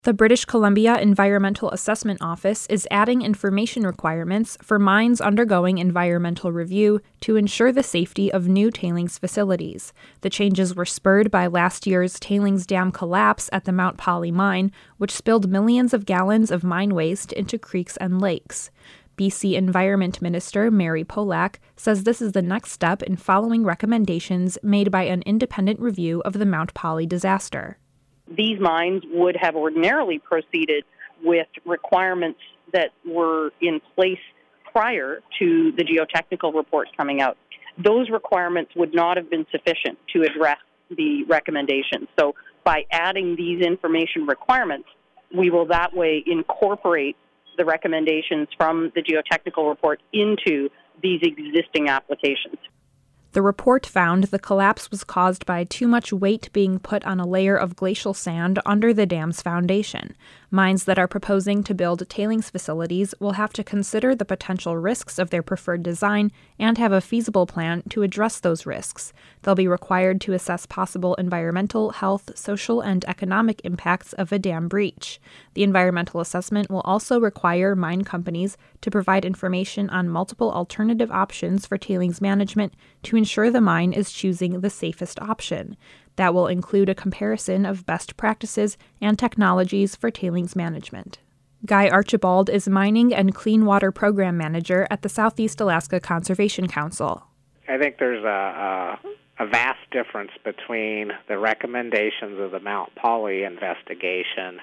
The British Columbia Environmental Assessment Office is adding information requirements for mines undergoing environmental review to ensure the safety of new tailings facilities. The changes were spurred by last year's tailings dam collapse at the Mount Polley mine, which spilled millions of gallons of mine waste into creeks and lakes. BC Environment Minister Mary Polak says this is the next step in following recommendations made by an independent review of the Mount Polley disaster. These mines would have ordinarily proceeded with requirements that were in place prior to the geotechnical report coming out. Those requirements would not have been sufficient to address the recommendations. So by adding these information requirements, we will that way incorporate the recommendations from the geotechnical report into these existing applications. The report found the collapse was caused by too much weight being put on a layer of glacial sand under the dam's foundation. Mines that are proposing to build tailings facilities will have to consider the potential risks of their preferred design and have a feasible plan to address those risks. They'll be required to assess possible environmental, health, social, and economic impacts of a dam breach. The environmental assessment will also require mine companies to provide information on multiple alternative options for tailings management to ensure the mine is choosing the safest option. That will include a comparison of best practices and technologies for tailings management. Guy Archibald is Mining and Clean Water Program Manager at the Southeast Alaska Conservation Council. I think there's a vast difference between the recommendations of the Mount Polley investigation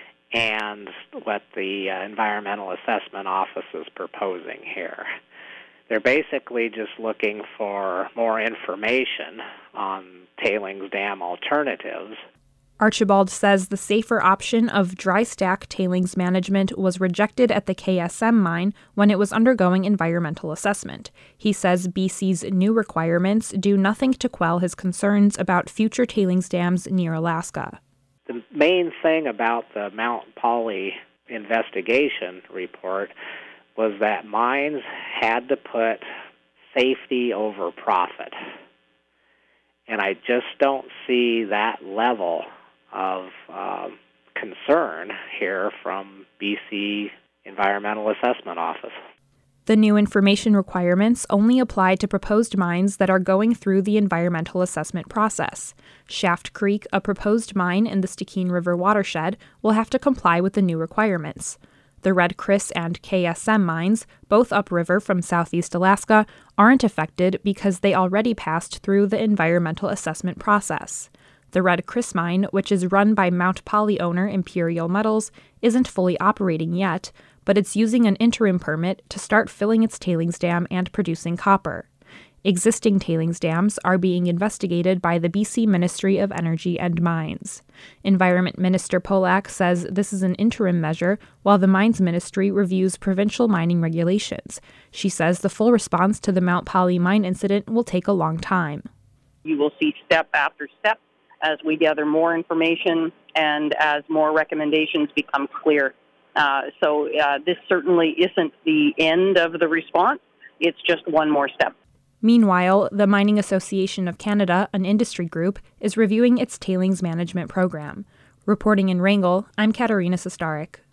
and what the Environmental Assessment Office is proposing here. They're basically just looking for more information on tailings dam alternatives. Archibald says the safer option of dry stack tailings management was rejected at the KSM mine when it was undergoing environmental assessment. He says BC's new requirements do nothing to quell his concerns about future tailings dams near Alaska. The main thing about the Mount Polley investigation report was that mines had to put safety over profit. And I just don't see that level of concern here from BC Environmental Assessment Office. The new information requirements only apply to proposed mines that are going through the environmental assessment process. Shaft Creek, a proposed mine in the Stikine River watershed, will have to comply with the new requirements. The Red Chris and KSM mines, both upriver from southeast Alaska, aren't affected because they already passed through the environmental assessment process. The Red Chris mine, which is run by Mount Polley owner Imperial Metals, isn't fully operating yet, but it's using an interim permit to start filling its tailings dam and producing copper. Existing tailings dams are being investigated by the BC Ministry of Energy and Mines. Environment Minister Polak says this is an interim measure while the Mines Ministry reviews provincial mining regulations. She says the full response to the Mount Polley mine incident will take a long time. You will see step after step as we gather more information and as more recommendations become clear. So this certainly isn't the end of the response. It's just one more step. Meanwhile, the Mining Association of Canada, an industry group, is reviewing its tailings management program. Reporting in Wrangell, I'm Katarina Sestarik.